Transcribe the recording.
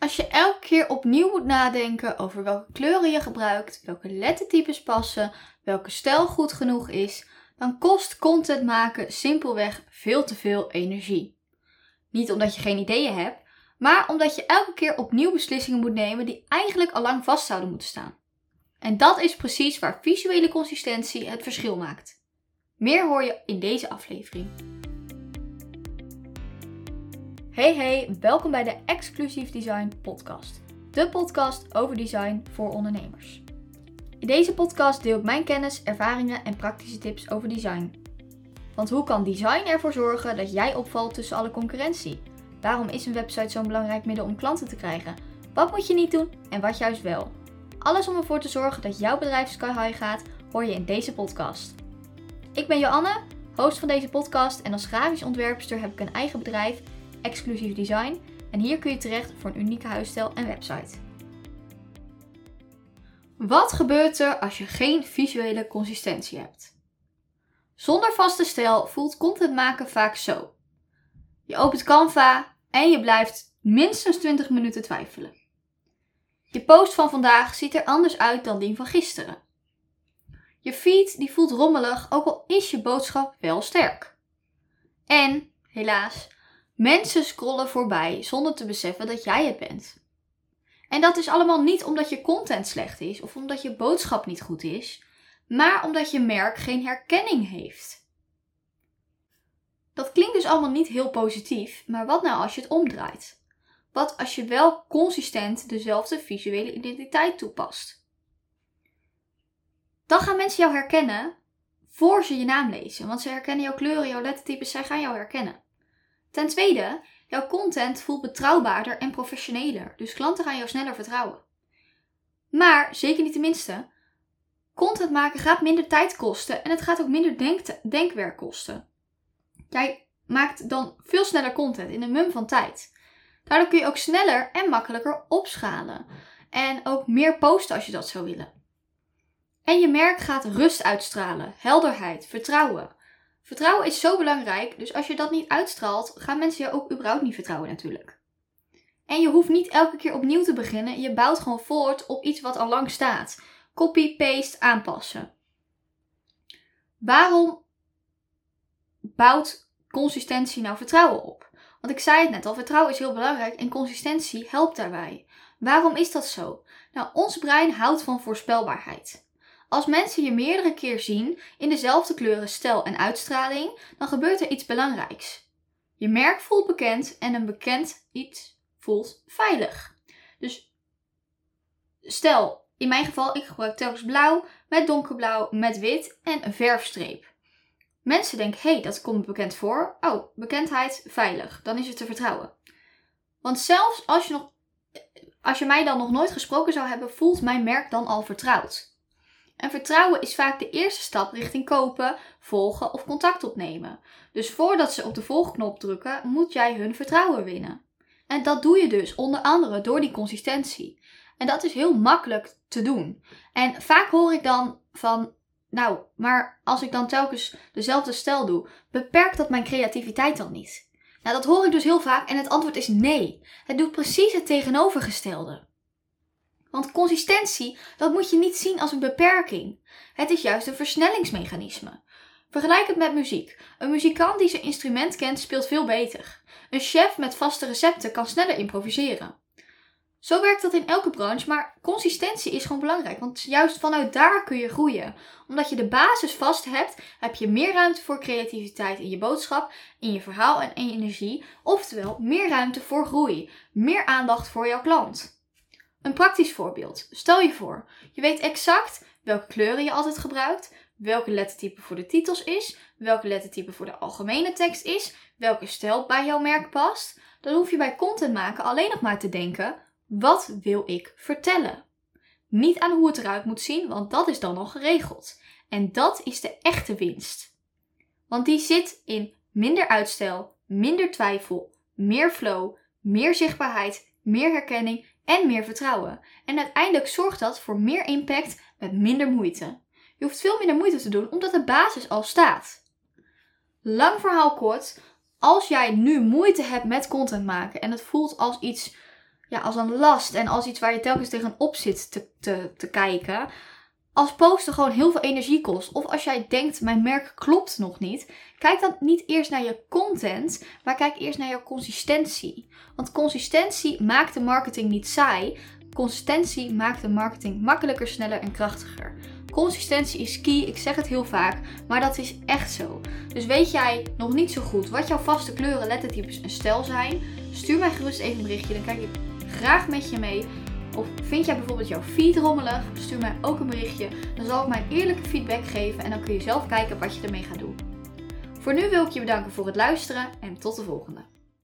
Als je elke keer opnieuw moet nadenken over welke kleuren je gebruikt, welke lettertypes passen, welke stijl goed genoeg is, dan kost content maken simpelweg veel te veel energie. Niet omdat je geen ideeën hebt, maar omdat je elke keer opnieuw beslissingen moet nemen die eigenlijk al lang vast zouden moeten staan. En dat is precies waar visuele consistentie het verschil maakt. Meer hoor je in deze aflevering. Hey, welkom bij de Exclusief Design podcast. De podcast over design voor ondernemers. In deze podcast deel ik mijn kennis, ervaringen en praktische tips over design. Want hoe kan design ervoor zorgen dat jij opvalt tussen alle concurrentie? Waarom is een website zo'n belangrijk middel om klanten te krijgen? Wat moet je niet doen en wat juist wel? Alles om ervoor te zorgen dat jouw bedrijf sky high gaat, hoor je in deze podcast. Ik ben Joanne, host van deze podcast en als grafisch ontwerpster heb ik een eigen bedrijf, Exclusief Design, en hier kun je terecht voor een unieke huisstijl en website. Wat gebeurt er als je geen visuele consistentie hebt? Zonder vaste stijl voelt content maken vaak zo. Je opent Canva en je blijft minstens 20 minuten twijfelen. Je post van vandaag ziet er anders uit dan die van gisteren. Je feed die voelt rommelig, ook al is je boodschap wel sterk. En, helaas, mensen scrollen voorbij zonder te beseffen dat jij het bent. En dat is allemaal niet omdat je content slecht is of omdat je boodschap niet goed is, maar omdat je merk geen herkenning heeft. Dat klinkt dus allemaal niet heel positief, maar wat nou als je het omdraait? Wat als je wel consistent dezelfde visuele identiteit toepast? Dan gaan mensen jou herkennen voor ze je naam lezen, want ze herkennen jouw kleuren, jouw lettertypes, zij gaan jou herkennen. Ten tweede, jouw content voelt betrouwbaarder en professioneler, dus klanten gaan jou sneller vertrouwen. Maar, zeker niet de minste, content maken gaat minder tijd kosten en het gaat ook minder denkwerk kosten. Jij maakt dan veel sneller content in een mum van tijd. Daardoor kun je ook sneller en makkelijker opschalen en ook meer posten als je dat zou willen. En je merk gaat rust uitstralen, helderheid, vertrouwen. Vertrouwen is zo belangrijk, dus als je dat niet uitstraalt, gaan mensen je ook überhaupt niet vertrouwen natuurlijk. En je hoeft niet elke keer opnieuw te beginnen, je bouwt gewoon voort op iets wat al lang staat. Copy, paste, aanpassen. Waarom bouwt consistentie nou vertrouwen op? Want ik zei het net al, vertrouwen is heel belangrijk en consistentie helpt daarbij. Waarom is dat zo? Nou, ons brein houdt van voorspelbaarheid. Als mensen je meerdere keer zien in dezelfde kleuren, stijl en uitstraling, dan gebeurt er iets belangrijks. Je merk voelt bekend en een bekend iets voelt veilig. Dus stel, in mijn geval, ik gebruik telkens blauw met donkerblauw met wit en een verfstreep. Mensen denken, hey, dat komt bekend voor. Oh, bekendheid, veilig. Dan is het te vertrouwen. Want zelfs als je mij dan nog nooit gesproken zou hebben, voelt mijn merk dan al vertrouwd. En vertrouwen is vaak de eerste stap richting kopen, volgen of contact opnemen. Dus voordat ze op de volgknop drukken, moet jij hun vertrouwen winnen. En dat doe je dus onder andere door die consistentie. En dat is heel makkelijk te doen. En vaak hoor ik dan van, nou, maar als ik dan telkens dezelfde stijl doe, beperkt dat mijn creativiteit dan niet? Nou, dat hoor ik dus heel vaak en het antwoord is nee. Het doet precies het tegenovergestelde. Want consistentie, dat moet je niet zien als een beperking. Het is juist een versnellingsmechanisme. Vergelijk het met muziek. Een muzikant die zijn instrument kent, speelt veel beter. Een chef met vaste recepten kan sneller improviseren. Zo werkt dat in elke branche, maar consistentie is gewoon belangrijk. Want juist vanuit daar kun je groeien. Omdat je de basis vast hebt, heb je meer ruimte voor creativiteit in je boodschap, in je verhaal en in je energie. Oftewel, meer ruimte voor groei. Meer aandacht voor jouw klant. Een praktisch voorbeeld. Stel je voor, je weet exact welke kleuren je altijd gebruikt, welke lettertype voor de titels is, welke lettertype voor de algemene tekst is, welke stijl bij jouw merk past. Dan hoef je bij content maken alleen nog maar te denken, wat wil ik vertellen? Niet aan hoe het eruit moet zien, want dat is dan al geregeld. En dat is de echte winst. Want die zit in minder uitstel, minder twijfel, meer flow, meer zichtbaarheid, meer herkenning en meer vertrouwen. En uiteindelijk zorgt dat voor meer impact met minder moeite. Je hoeft veel minder moeite te doen omdat de basis al staat. Lang verhaal kort, als jij nu moeite hebt met content maken en het voelt als iets als een last en als iets waar je telkens tegenop zit te kijken. Als posten gewoon heel veel energie kost. Of als jij denkt, mijn merk klopt nog niet. Kijk dan niet eerst naar je content, maar kijk eerst naar jouw consistentie. Want consistentie maakt de marketing niet saai. Consistentie maakt de marketing makkelijker, sneller en krachtiger. Consistentie is key, ik zeg het heel vaak, maar dat is echt zo. Dus weet jij nog niet zo goed wat jouw vaste kleuren, lettertypes en stijl zijn? Stuur mij gerust even een berichtje, dan kijk ik graag met je mee. Of vind jij bijvoorbeeld jouw feed rommelig? Stuur mij ook een berichtje. Dan zal ik mijn eerlijke feedback geven en dan kun je zelf kijken wat je ermee gaat doen. Voor nu wil ik je bedanken voor het luisteren en tot de volgende.